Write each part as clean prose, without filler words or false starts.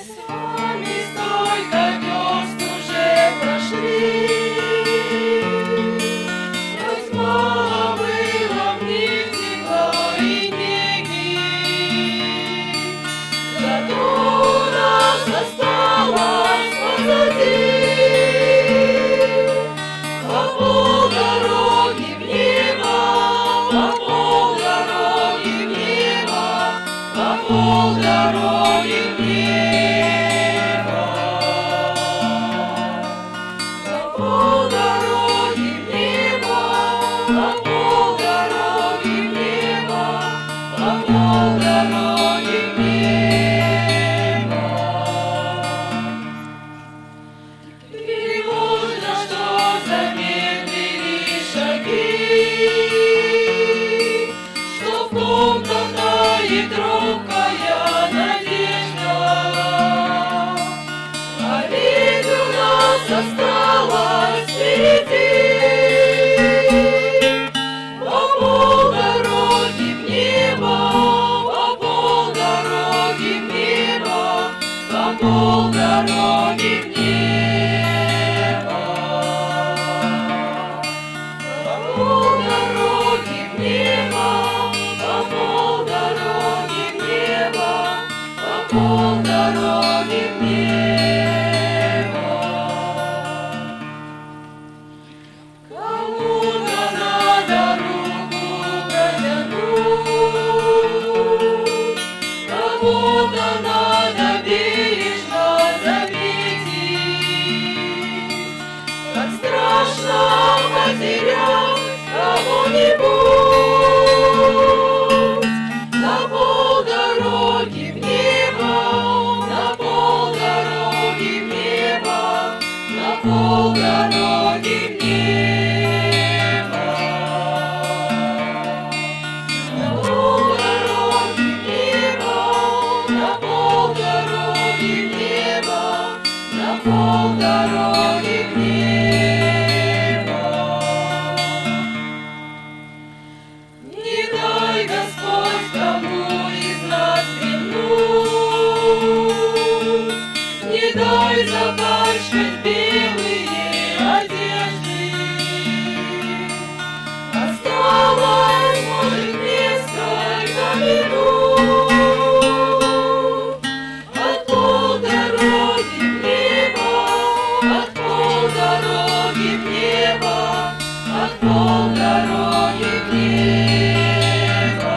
Сами столько верст уже прошли, хоть мало было в них тепла и неги, зато у нас осталось позади по полдороги в небо, по полдороги в небо, по полдороги в небо, по полдороги в небо, по полдороги в небо, по полдороги в небо. И можно, что замедлили шаги, что в ком-то тает робкая надежда, а ведь у нас осталось впереди по полдороги в небо, по полдороги в небо, по полдороги в небо, по полдороги в небо, по полдороги в небо, по полдороги в небо. Кому-то надо руку протянуть, кого-то надо бережно заметить, как страшно потерять кого-нибудь на полдороги в небо, на полдороги в небо, на полдороги в небо, на полдороги в небо, на полдороги в небо, на полдороги в небо. Не дай, Господь, кому из нас дремнуть, не дай запачкать белые одежды. Осталось, может, несколько минут от полдороги в небо, от полдороги в небо, от полдороги в небо,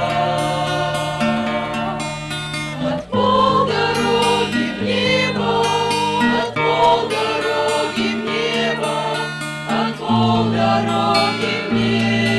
от полдороги в небо, от полдороги в небо, от полдороги в небо.